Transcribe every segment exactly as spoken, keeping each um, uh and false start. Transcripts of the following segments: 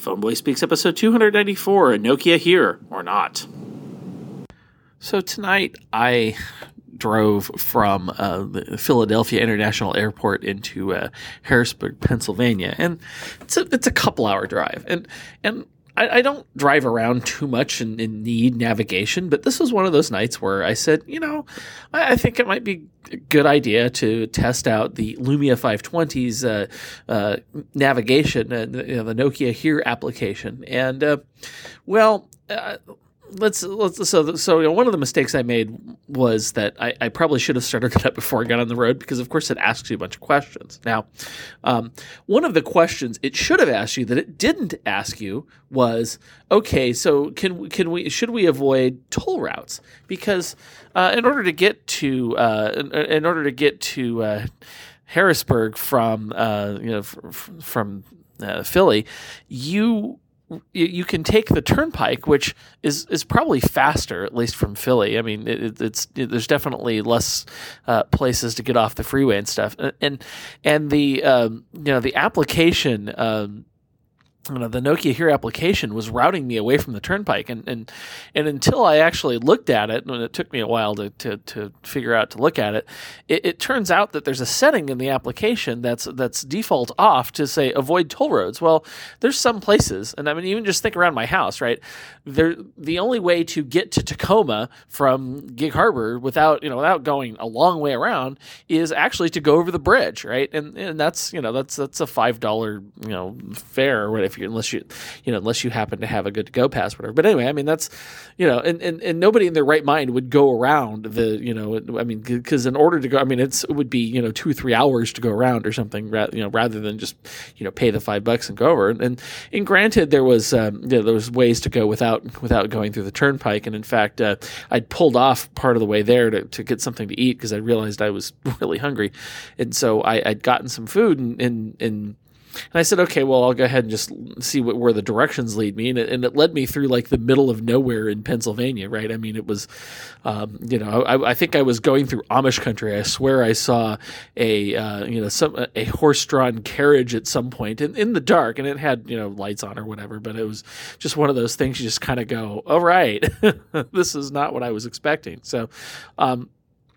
Phoneboy Speaks episode two ninety-four, Nokia Here or Not. So tonight I drove from uh, the Philadelphia International Airport into uh, Harrisburg, Pennsylvania, and it's a, it's a couple hour drive. And and I, I don't drive around too much and, and need navigation, but this was one of those nights where I said, you know, I, I think it might be a good idea to test out the Lumia five twenty's uh, uh, navigation, uh, you know, the Nokia Here application. And, uh, well, uh, Let's let's so so you know, one of the mistakes I made was that I, I probably should have started it up before I got on the road, because of course it asks you a bunch of questions. Now, um, one of the questions it should have asked you that it didn't ask you was, okay, so can can we should we avoid toll routes? Because uh, in order to get to uh, in, in order to get to uh, Harrisburg from uh, you know f- f- from uh, Philly, you You can take the turnpike, which is, is probably faster, at least from Philly. I mean, it, it's it, there's definitely less uh, places to get off the freeway and stuff. And and the um, you know the application. Um, You know, the Nokia Here application was routing me away from the turnpike, and and, and until I actually looked at it, and it took me a while to, to, to figure out to look at it, it, it turns out that there's a setting in the application that's that's default off to say avoid toll roads. Well, there's some places, and I mean, even just think around my house, right? There, the only way to get to Tacoma from Gig Harbor without you know without going a long way around is actually to go over the bridge, right? And and that's you know that's that's a five dollar you know fare or whatever. Unless you, you know, unless you happen to have a good to-go pass, whatever. But anyway, I mean, that's, you know, and, and, and nobody in their right mind would go around the, you know, I mean, because in order to go, I mean, it's, it would be, you know, two or three hours to go around or something, you know, rather than just, you know, pay the five bucks and go over. And, and, and granted, there was, um, you know, there was ways to go without, without going through the turnpike. And in fact, uh, I'd pulled off part of the way there to, to get something to eat because I realized I was really hungry. And so I, I'd gotten some food and, and, and And I said, okay, well, I'll go ahead and just see what, where the directions lead me. And it, and it led me through like the middle of nowhere in Pennsylvania, right? I mean, it was, um, you know, I, I think I was going through Amish country. I swear I saw a, uh, you know, some a horse-drawn carriage at some point in, in the dark, and it had, you know, lights on or whatever. But it was just one of those things you just kind of go, all right, this is not what I was expecting. So, um,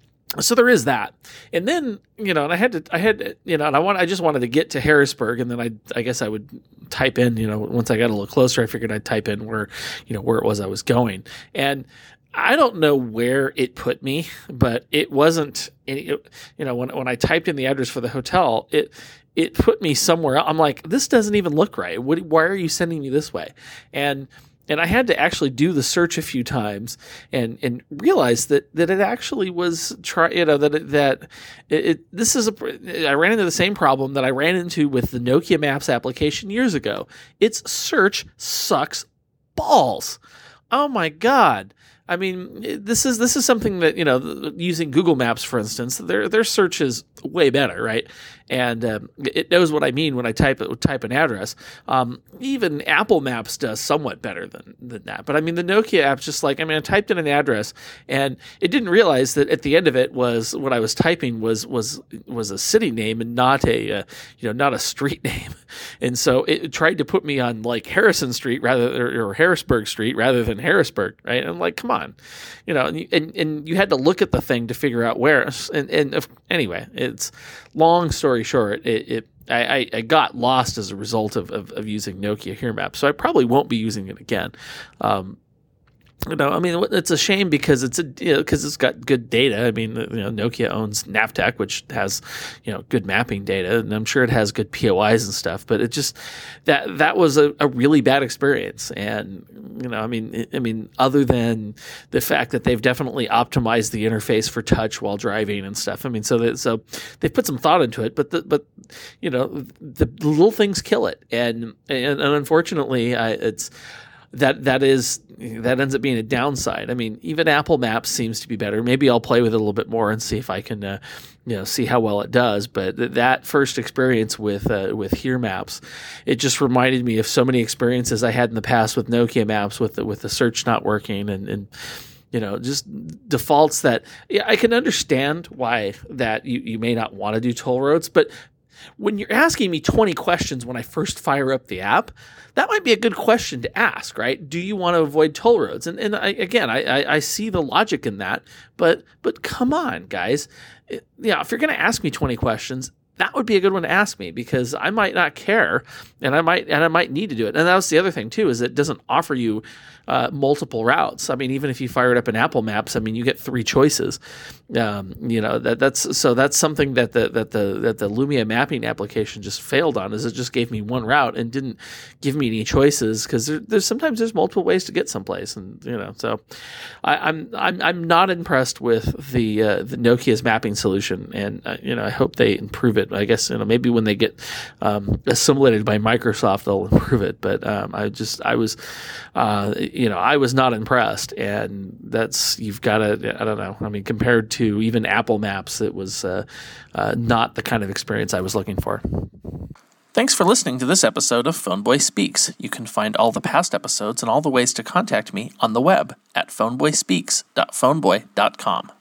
So there is that, and then you know, and I had to, I had, you know, and I want, I just wanted to get to Harrisburg, and then I, I guess I would type in, you know, once I got a little closer, I figured I'd type in where, you know, where it was I was going, and I don't know where it put me, but it wasn't, it, you know, when when I typed in the address for the hotel, it it put me somewhere else. I'm like, this doesn't even look right. What, why are you sending me this way? And And I had to actually do the search a few times and, and realize that, that it actually was try you know that it, that it, it this is a I ran into the same problem that I ran into with the Nokia Maps application years ago. Its search sucks balls. Oh my God. I mean, this is this is something that, you know, using Google Maps, for instance, their their search is way better, right? And um, it knows what I mean when I type it, type an address. Um, even Apple Maps does somewhat better than, than that. But I mean, the Nokia app's just like, I mean, I typed in an address, and it didn't realize that at the end of it was what I was typing was was was a city name and not a uh, you know not a street name. And so it tried to put me on like Harrison Street rather or, or Harrisburg Street rather than Harrisburg, right? And I'm like, come on, you know, and, and and you had to look at the thing to figure out where. And and if, anyway, it's long story short, it, it I, I got lost as a result of, of, of using Nokia Here Maps, so I probably won't be using it again. Um, You know, I mean, it's a shame because it's a you know, because it's got good data. I mean, you know, Nokia owns Navteq, which has, you know, good mapping data, and I'm sure it has good P O Is and stuff. But it just that that was a, a really bad experience. And you know, I mean, it, I mean, other than the fact that they've definitely optimized the interface for touch while driving and stuff. I mean, so that so they've put some thought into it. But the, but you know, the, the little things kill it, and and, and unfortunately, I, it's. That that is that ends up being a downside. I mean, even Apple Maps seems to be better. Maybe I'll play with it a little bit more and see if I can, uh, you know, see how well it does. But th- that first experience with uh, with Here Maps, it just reminded me of so many experiences I had in the past with Nokia Maps, with the, with the search not working, and, and you know, just defaults that yeah, I can understand why that you, you may not want to do toll roads, but when you're asking me twenty questions when I first fire up the app, that might be a good question to ask, right? Do you want to avoid toll roads? And and I, again, I, I I see the logic in that, but but come on, guys, it, yeah, if you're going to ask me twenty questions, that would be a good one to ask me, because I might not care, and I might and I might need to do it. And that was the other thing too, is it doesn't offer you uh, multiple routes. I mean, even if you fire it up in Apple Maps, I mean, you get three choices. Um, you know that that's so that's something that the that the that the Lumia mapping application just failed on, is it just gave me one route and didn't give me any choices, because there, there's sometimes there's multiple ways to get someplace, and you know so I, I'm I'm I'm not impressed with the uh, the Nokia's mapping solution, and uh, you know I hope they improve it. I guess you know maybe when they get um, assimilated by Microsoft, they'll improve it. But um, I just I was uh, you know I was not impressed, and that's you've got to I don't know. I mean, compared to even Apple Maps, it was uh, uh, not the kind of experience I was looking for. Thanks for listening to this episode of Phoneboy Speaks. You can find all the past episodes and all the ways to contact me on the web at phoneboy speaks dot phoneboy dot com.